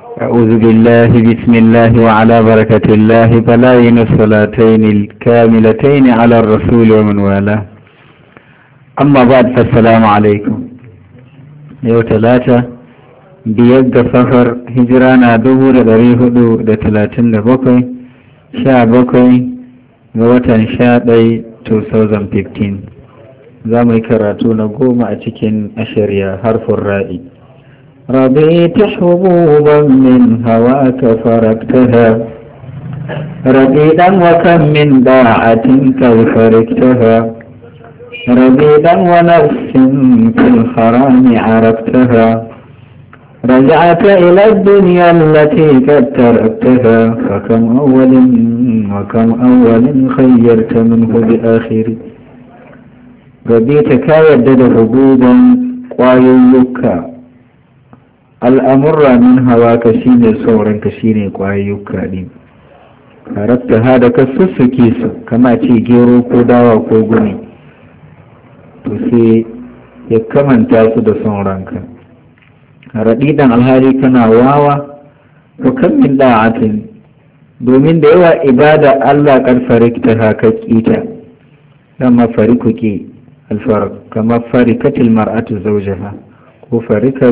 أعوذ بالله بسم الله وعلى بركة الله بلاين الصلاتين الكاملتين على الرسول ومن والاه أما بعد فالسلام عليكم يوم 3 biyar da safar hijira na 437 17 ga watan 11 2015 za mu yi karatu na 10 a cikin ashariya harfin ra'i. ربيت حبوبا من هواك فركتها ربيدا وكم من باعة كوفركتها ربيدا ونفس في الحرام عرفتها رجعت إلى الدنيا التي قد تركتها فكم أول خيرت منه بآخر ربيت كايدد حبوبا قايلك al'amurra min hawa ka shi ne sauranka shi ne ƙwayoyuka ne harakta ha da ka sussuke su kama ce gero ko dawa ko gumi to sai ya kamanta su da sauranka raɗiɗan alhali kana wawa ko kan min da'atin domin da yawa ibada Allah karfarikta haka kita dama farikuki alfarak kama farikatil mar'atu zawjaha ko farika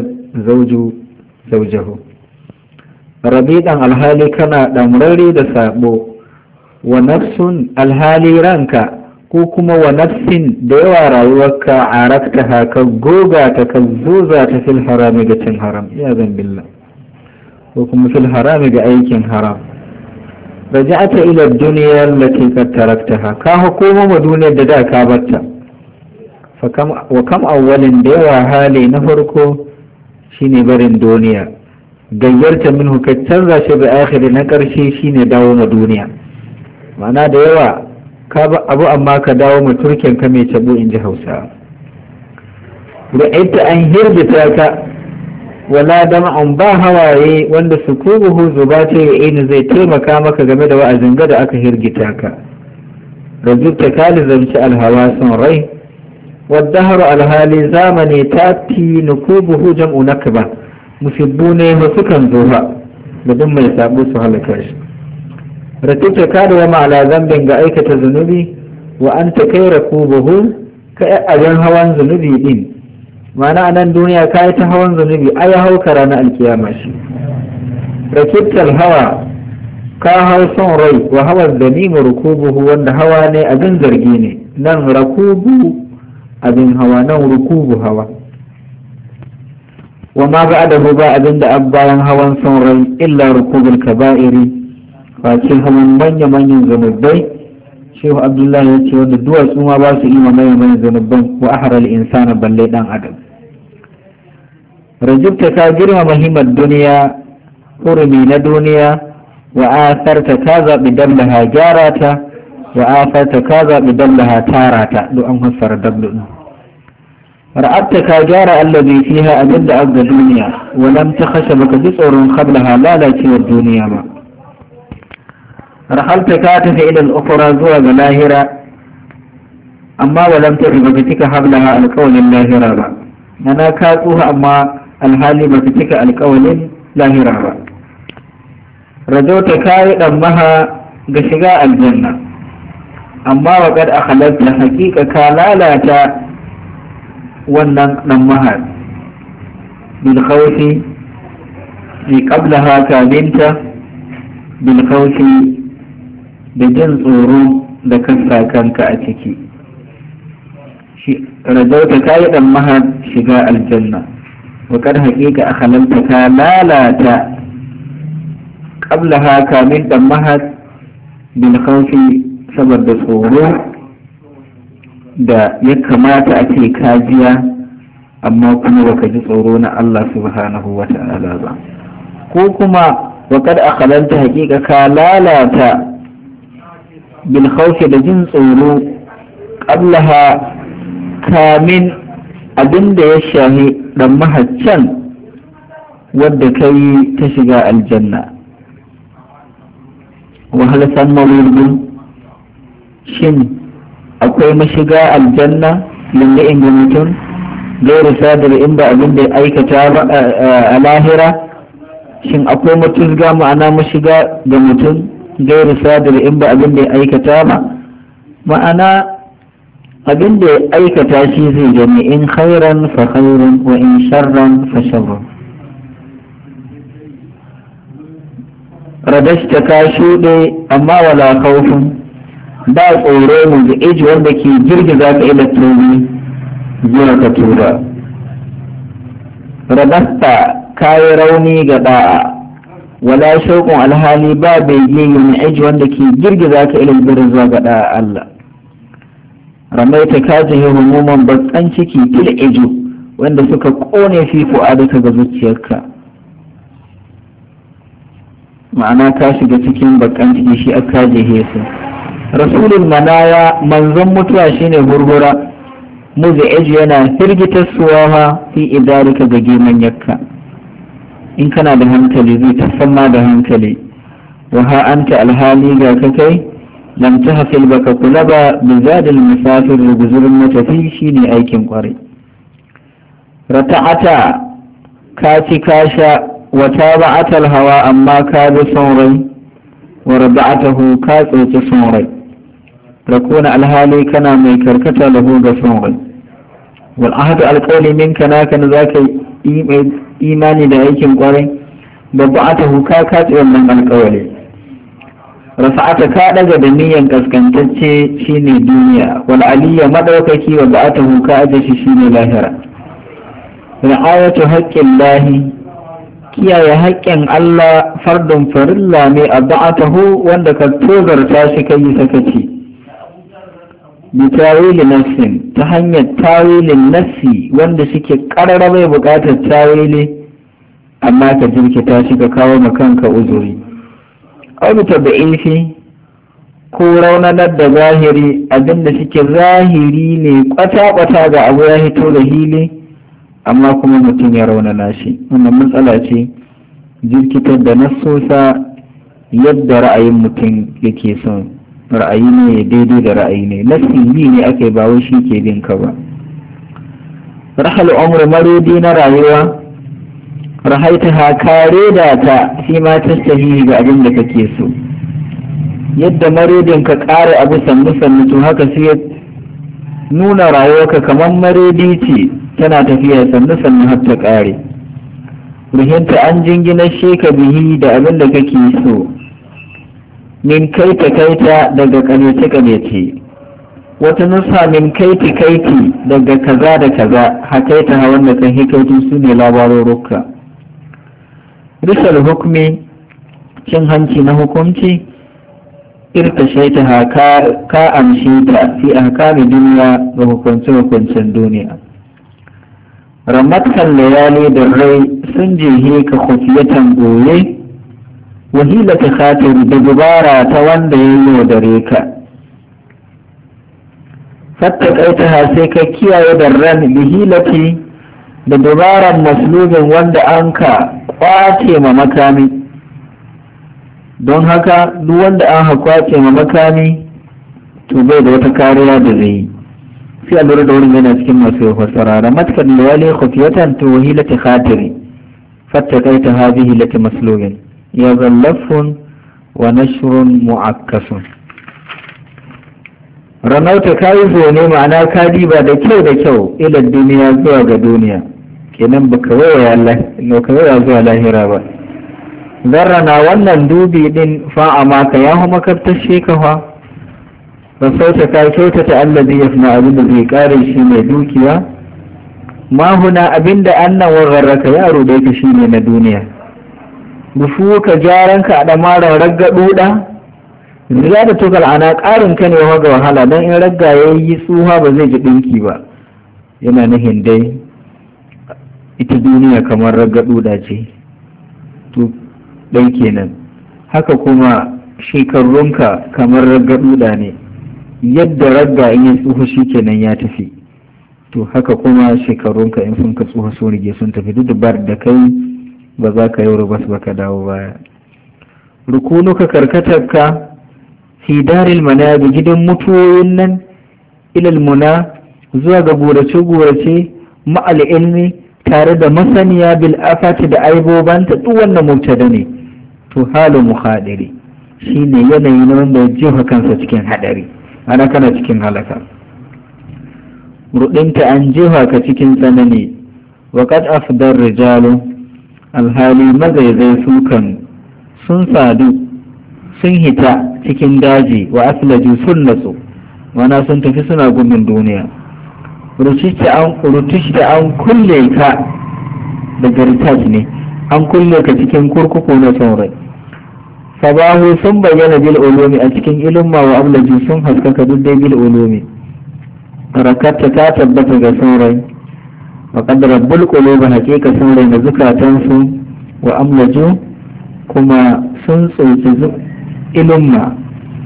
zaujahu rabidan alhali kana ɗamrari da sabo wa nafsun alhali ranka ko kuma wa nafsin da yawa rayuwarka a rakta haka goga ta ka zoza ta fil harami ga cin haram ya billah ko kuma fil harami ga aikin haram raja'ata ila duniya allati qad taraktaha ka hukuma ma duniyar da ka batta wa kam awwalin da yawa hali na farko shine barin duniya gayyarta minhu ka canza shi bi akhiri na karshe shine dawo ma duniya ma'ana da yawa ka ba abu amma ka dawo ma turken ka mai tabo inji Hausa ra'aita an hirbita ka wala dam'un ba hawaye wanda sukubuhu zubata yayin zai taimaka maka game da wa'azin da aka hirgita ka rajutta kalizamci alhawasun rai والدهر الهالي زامني تاتي نكوبه جمع نكبة مسبوني وسكن زوها بدون ما يسابو سهل كاش رتبت كادوا على ذنب قائكة ذنوبي وأنت كي ركوبه كأجن هوان ذنوبي دين معنى أن الدنيا كاية هوان ذنوبي أي هو كرانا الكيامة ركبت الهوى كاهو صن ري وهوى الذنيم ركوبه وأن هواني أجن زرقيني نن ركوبه abin hawa nan rukubu hawa wa ma ba'dahu ba abin da bayan hawan son rai illa rukubul kaba'iri face hawan manyan zanubai shehu abdullahi ya ce wanda duwatsu ma ba su ima manyan zanubban wa ahral insana balle dan adam rajibta ka girma mahimar duniya hurumi na duniya wa asarta ka zaɓi dallaha gyarata wa afarta ka zaɓi dallaha tarata duk an fassara dablu ra'abta ka gyara allazi fiha abinda aga duniya wa lam takhasha baka ji tsoron qablaha lalacewar duniya ba rahalta ka tafi ila al-ukhra zuwa ga lahira amma wa lam tafi baka cika qablaha alqawlin lahira ba ana ka tsuha amma alhali baka cika alqawlin lahira ba rajauta kai dan maha ga shiga aljanna amma wa kad akhlaqta haqiqa ka lalata wannan dan mahar bil khawfi fi qablaha kabinta bil khawfi da jin tsoro da kanka kanka a ciki rajauta kai dan mahar shiga aljanna wa kad haqiqa akhlaqta ka lalata qablaha kamin dan mahar bil khawfi saboda tsoro da ya kamata a ce kajiya amma kuma baka ji tsoro na Allah subhanahu wa ta'ala ba ko kuma wakad akhalanta haqiqa ka lalata bil khawfi da jin tsoro qablaha kamin abinda ya shahi dan mahaccan wadda kai ta shiga aljanna wa hal sanna shin akwai mashiga aljanna lullu'in ga mutum gairu sadar in ba abin da ya aikata ba a lahira shin akwai matuzga ma'ana mashiga ga mutum gairu sadir in ba abin da ya aikata ba, ma'ana abin da ya aikata shi zai gani, in khairan fa khairun wa in sharran fa sharrun. Radashta ka shuɗe amma wala khawfun, ba tsoro mu da iji wanda ke girgiza ka ila tobi zuwa ka tuba. Radasta ka yi rauni ga da'a, wala shauƙun alhali ba bai yi yin iji wanda ke girgiza ka ila birnin zuwa ga da'a Allah. Ramaita ka jihe humuman bakan ciki fil iju wanda suka ƙone fi fu'adaka ga zuciyarka, ma'ana ka shiga cikin bakan ciki shi aka jihe su. Rasulul manaya manzon mutuwa shine hurhura, muzi'ij yana firgitar suwa fi idarika ga geman yakka, in kana da hankali zai tasamma da hankali. Wa ha anta alhali ga ka kai lam tahfil baka kula ba bi zadil musafir guzurin matafi shine aikin kwarai. Rata'ata ka ci ka sha wa taba'atal hawa amma ka bi son rai, wa rada'atahu ka tsoci son rai, rakuna alhali kana mai karkata lahu ga son rai. Wal ahadu alqawli minka naka na zaka imani da aikin kwarai, babba'atahu ka kace wannan alƙawari. Rafa'ata ka daga da niyan kaskantacce shine duniya, wal aliyya madaukaki wa ba'atahu ka aje shi shine lahira. Ra'ayatu haqqin lahi, kiyaye haƙƙin Allah fardun farilla ne a ba'atahu wanda ka tozarta shi kai sakaci. Bi tawili nafsin, ta hanyar tawilin nafsi wanda shike karara bai buƙatar tawili amma ka jirkita shi ka kawo ma kanka uzuri. Auta da ilfi ko raunanar da zahiri abinda shike zahiri ne kwata-kwata ga abu ya hito da hili amma kuma mutum ya raunana shi. Wannan matsala ce, jirkitar da nasosa yadda ra'ayin mutum yake son ra'ayi ne daidai da ra'ayi ne, nassi yi ne aka yi ba wai shi ke bin ka ba. Rahal umru marudi na rayuwa, rahaita ha kare da ta fi ma tastahi ga abin da kake so. Yadda marudin ka kare abu sannu sannu to haka sai nuna rayuwarka kamar marudi ce tana tafiya sannu sannu har ta kare. Ruhinta an jingina sheka bihi da abin da kake so, min kaita kaita daga ƙaryace ƙaryace, wata nusa min kaiti kaiti daga kaza da kaza, hakaita ha wanda kan hikaitu su ne labarurruka. Risal hukumi, cin hanci na hukunci, irka shaita ha ka amshi ta fi ahkami duniya ga hukunce-hukuncen duniya. Ramatkan layali da rai sun jihe ka khufiyatan goye, wahila ta khatiri da dubara ta wanda ya yi yaudare ka. Fattakaita ha sai ka kiyaye da ran bihilati da dubaran maslubin wanda an ka kwace ma makami. Don haka duk wanda an ha kwace ma makami to bai da wata kariya da zai yi. Sai a lura da wurin yana cikin masu fassara. Ramatkan layali khufiyatan to wahila ta khatiri, fattakaita ha bihilati maslubin. Ya zallafun wa nashrun mu'akkasun. Ranauta ka yi zone ma'ana ka diba da kyau ila duniya zuwa ga duniya, kenan baka waya zuwa lahira ba. Zarrana wannan dubi din fa'a maka ya hu makartar shekawa, rasauta ka kyautata allazi yafna abin da zai kare shi mai dukiya, mahuna abinda annan wagarraka yaro da yake shi ne na duniya. Bufu ka gyaranka a ɗamarar ragga ɗuɗa, ziya da tukal ana ƙarin ka ne ga wahala don in ragga ya yi tsuha ba zai ji ɗinki ba. Yana nufin dai ita duniya kamar ragga ɗuɗa ce, to ɗai kenan. Haka kuma shekarunka kamar ragga ɗuɗa ne, yadda ragga in ya tsuha shi kenan ya tafi, to haka kuma shekarunka in sun ka tsuha sun rige sun tafi, duk da kai ba za ka yi rubas ba ka dawo baya. Rukunuka karkatarka fi daril manabi gidan mutuwoyin nan ilal muna zuwa ga gurace-gurace ma'al ilmi tare da masaniya bil afati da aibobanta duk wannan mubtada ne. To halu muhadiri shine yanayi na wanda ya jefa kansa cikin hadari, ana kana cikin halaka. Rudinta an jefa ka cikin tsanani. Wa qad afdar rijalu alhali mazaizai su kan sun sadu sun hita cikin daji wa aslaju sun natsu, mana sun tafi suna gudun duniya. Rutishta an kulle ka daga ritaj ne, an kulle ka cikin kurkuku na son rai. Fabahu sun bayyana bil ulumi a cikin ilimma wa ablaju sun haskaka duk dai bil ulumi. Rakatta ta tabbata ga son rai, wa qad rabbul qulubi haqiqa son rai na zukatansu, wa amlaju kuma sun tsoki ilimma.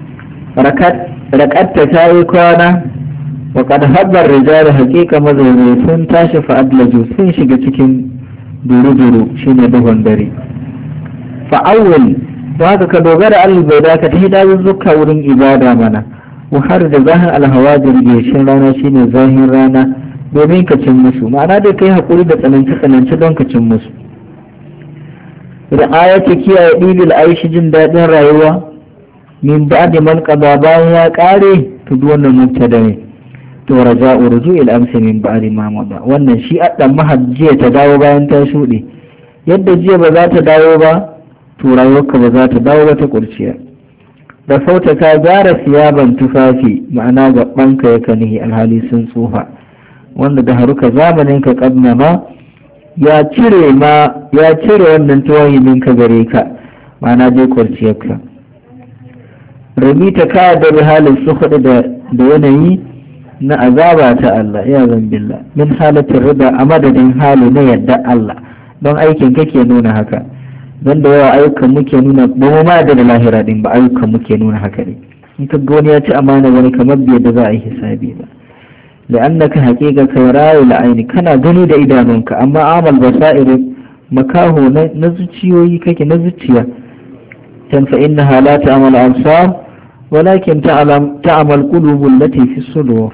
Rakatta ta yi kwana, wa qad habbar rijal haqiqa mazaizai sun tashi fa adlaju sun shiga cikin duru-duru shine duhun dare. Fa'awwal da haka ka dogara Allah bai da ka ta hidayar zuka wurin ibada mana, har da zahin alhawajir geshin rana shine zahin rana domin ka cin musu, ma'ana dai kai haƙuri da tsanance don ka cin musu. Ra'ayata kiyaye ɗibil aishi jin daɗin rayuwa min ba'di man qada bayan ya ƙare to duk wannan mubtada ne. To raja'u ruju'il amsi min ba'di ma mada, wannan shi addan mahajjiya ta dawo bayan ta shuɗe, yadda jiya ba za ta dawo ba to rayuwarka ba za ta dawo ba ta kurciya. Da sauta ka gyara siyaban tufafi, ma'ana gabanka ya kanihi alhali sun tsufa, wanda da haruka zamanin ka kadna ma ya cire wannan tuwahimin ka gare ka, ma'ana dai kurciyarka. Ramita ka da halin su hudu da yanayi na azaba ta Allah ya zambilla min halatin rida a madadin hali na yadda Allah, don aikin kake nuna haka. Don da yawa ayyukan muke nuna ba mu ma da lahira din ba, ayyukan muke nuna haka ne. In ka ga wani ya ci amana wani kamar bai da za a yi hisabi ba. La'annaka haqiqa kai rayu la'aini kana gani da idanunka, amma amal basair makaho na zuciyoyi kake na zuciya. Tan fa innaha la ta'mal absar walakin ta'mal qulubul lati fi sudur.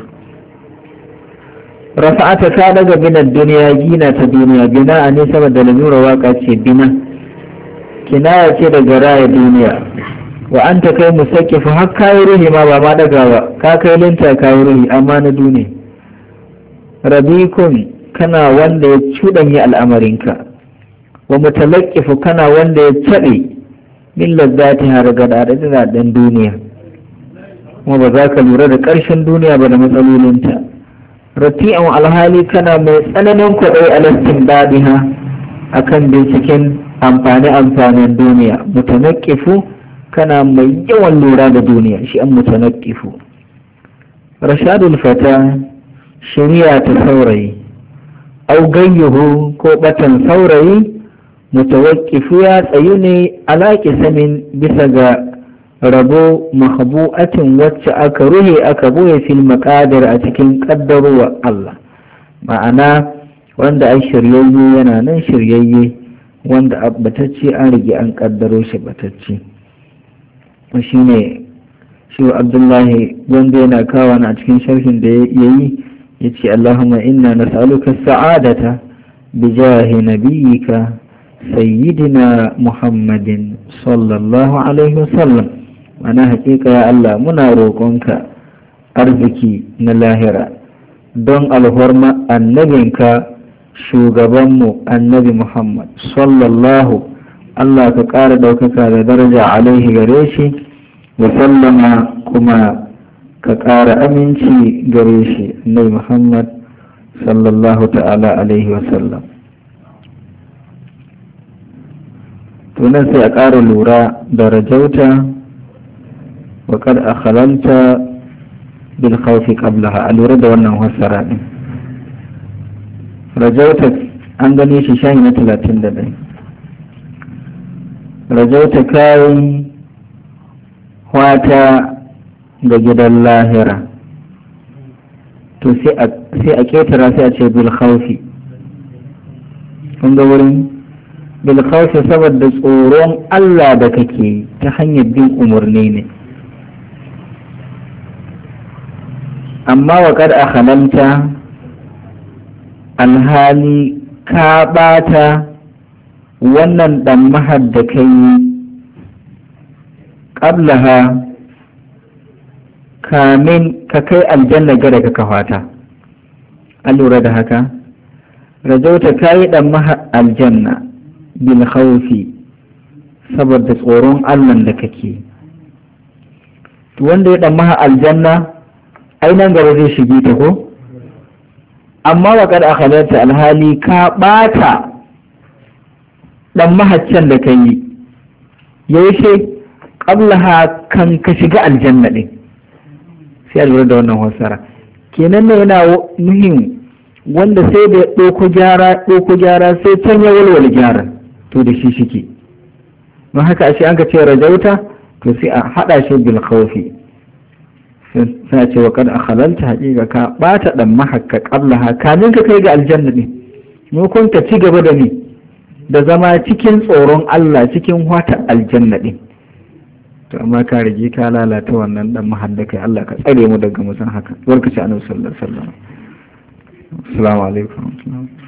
Rafa'ata ka daga binan duniya gina ta duniya, bina ne saboda lamura waka ce bina, kinaya ce daga raya duniya. Wa an ta kai musakkifu har kayi ruhi ma ba ma daga ba, ka kai linta kayi ruhi amma na duniya. Rabikun kana wanda ya cuɗanye al'amarinka, wa mutalakkifu kana wanda ya caɗe min lazzati har ga daɗin duniya, kuma ba za ka lura da ƙarshen duniya ba da matsalolinta. Rati'an alhali kana mai tsananin kwaɗai a lastin daɗiha akan binciken amfanin duniya. Mutanakkifu kana mai yawan lura da duniya, shi an mutanakkifu. Rashadul fata shari'a ta saurayi, au gayyuhu ko batan saurayi, mutawakkifu ya tsayu ne alaƙi samin bisa ga rabo mahabu'atin wacce aka ruhe aka boye fil maqadir a cikin ƙaddarowa Allah, ma'ana wanda ai shiryayye yana nan shiryayye, wanda batacce an rige an ƙaddaro shi batacce. Shi ne shi Abdullahi wanda yana kawo a cikin sharhin da ya yi ya ce Allahumma inna nas'aluka sa'adata bi jahi nabiyyika sayyidina Muhammadin sallallahu alaihi wasallam. Ana hakika ya Allah muna roƙonka arziki na lahira don alhorma annabinka shugabanmu annabi Muhammad sallallahu, Allah ka ƙara ɗaukaka da daraja alaihi gare shi wa sallama kuma ka ƙara aminci gare shi annabi Muhammad sallallahu ta'ala alaihi wa sallam. Tunan sai a ƙara lura da rajauta wa kad akhalalta bil khawfi qablaha, a lura da wannan fassara din. Rajauta an gane shi shahi na 31. Rajauta kai wata ga gidan lahira, to sai a ketara sai a ce bil khawfi. Kun ga wurin bil khawfi saboda tsoron Allah da kake ta hanyar bin umarni ne. Amma wa kad akhalalta alhali ka ɓata wannan ɗan mahar da ka yi ƙablaha kamin ka kai aljanna gada ka kafata. An lura da haka? Rajauta ka yi ɗan mahar aljanna bil khawfi saboda tsoron Allah da kake. To wanda ya ɗan mahar aljanna ai nan gaba zai shige ta ko? Amma wa kad akhalarta alhali ka ɓata ɗan mahaccen da ka yi yaushe ƙablaha kan ka shiga aljanna ɗin. Sai a lura da wannan fassara kenan ne yana muhim wanda sai da ɗauko gyara sai can ya walwala gyara to da shi shike don haka ashe an ka ce rajauta to sai a haɗa shi bil khawfi sai a ce wa kad akhalalta haƙiƙa ka ɓata ɗan mahakka ƙablaha kamin ka kai ga aljanna ɗin maimakon ka ci gaba da ni da zama cikin tsoron Allah cikin wata aljanna ɗin. To amma ka rige ka lalata wannan dan mahaddakai Allah ka tsare mu daga musan haka barkaci annabi sallallahu alaihi wasallam. Assalamu alaikum.